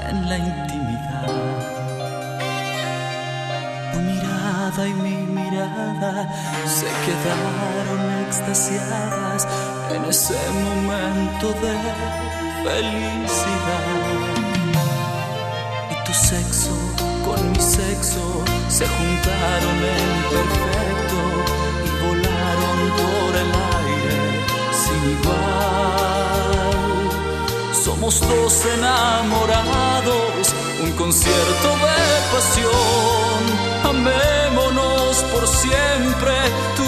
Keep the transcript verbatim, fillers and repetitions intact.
en la intimidad. Tu mirada y mi mirada se quedaron extasiadas en ese momento de felicidad. Y tu sexo con mi sexo se juntaron en perfecto y volaron por el aire sin igual. Somos dos enamorados, un concierto de pasión. Amémonos por siempre,